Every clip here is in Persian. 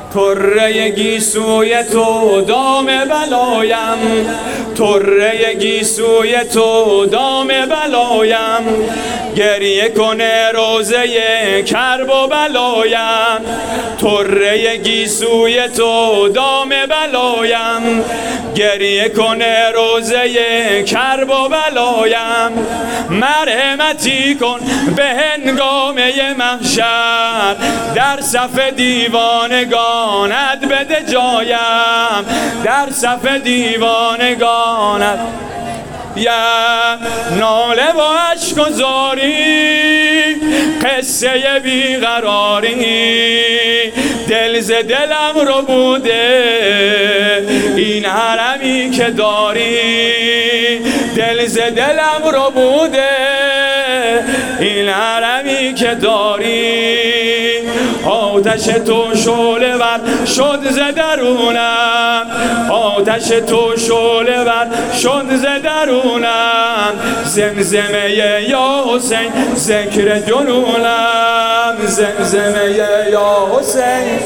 طره گیسوی تو دام بلایم، طره گیسوی تو دام بلایم، گریه کنه روزه کرب و بلایم، طره گیسوی تو دام بلایم، گریه کنه روزه کرب و بلایم، مرحمتی کن به هنگامه محشر، در صف دیوانگانت بده جایم، در صف دیوانگانت یا ناله و اشک و زاری، قصه بیقراری، دل ز دلم رو بوده این حرمی که داری، دل ز دلم رو بوده این حرمی که داری، آتش تو شعله ور شد ز درونم، آتش تو شعله ور شد ز درونم، زمزمه یا حسین ذکر جنونم، زمزمه یا حسین.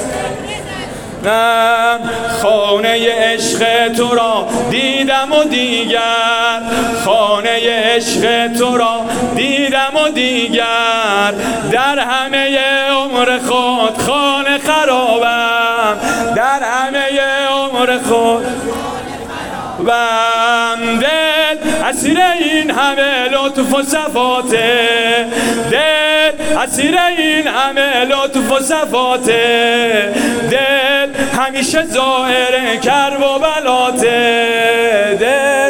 خانه عشق تو را دیدم و دیگر، خانه عشق تو را دیدم و دیگر، در همه عمر خود خانه خرابم، در همه عمر خود دل اسیر این همه لطف و صفاته، دل اسیر این همه لطف و صفاته، دل همیشه ظاهر کرب و بلاته، دل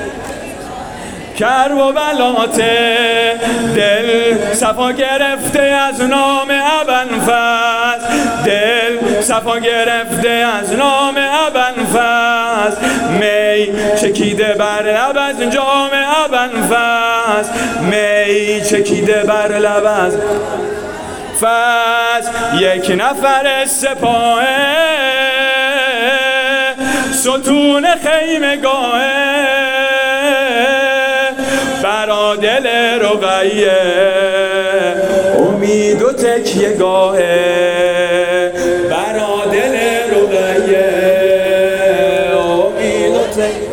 کرب و بلاته، دل صفا گرفته از نام ابوالفضل، دل صفا گرفته از نام ابوالفضل، می چکیده بر لب از جام ابوالفضل، می چکیده بر لب از فضل، یک نفر سپاه ستون خیمگاه، برا دل رقیه امید و تکیه گاهه، برا دل رقیه امید و تکیه،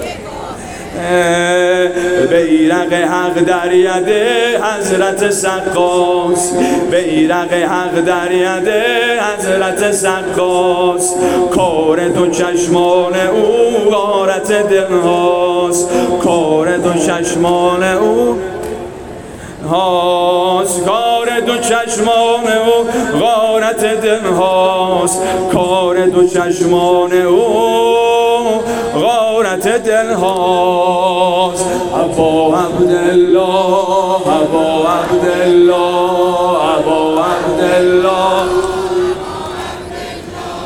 بیرق حق در ید حضرت سقاس، بیرق حق در ید حضرت سقاس، کار دو چشمان او غارت دلهاست، کار دو چشمان او هاست، کار دو چشمان او غارت دلهاست، کار دو چشمان او غارت دلهاست. ابا عبدالله، ابا عبدالله، ابا عبدالله.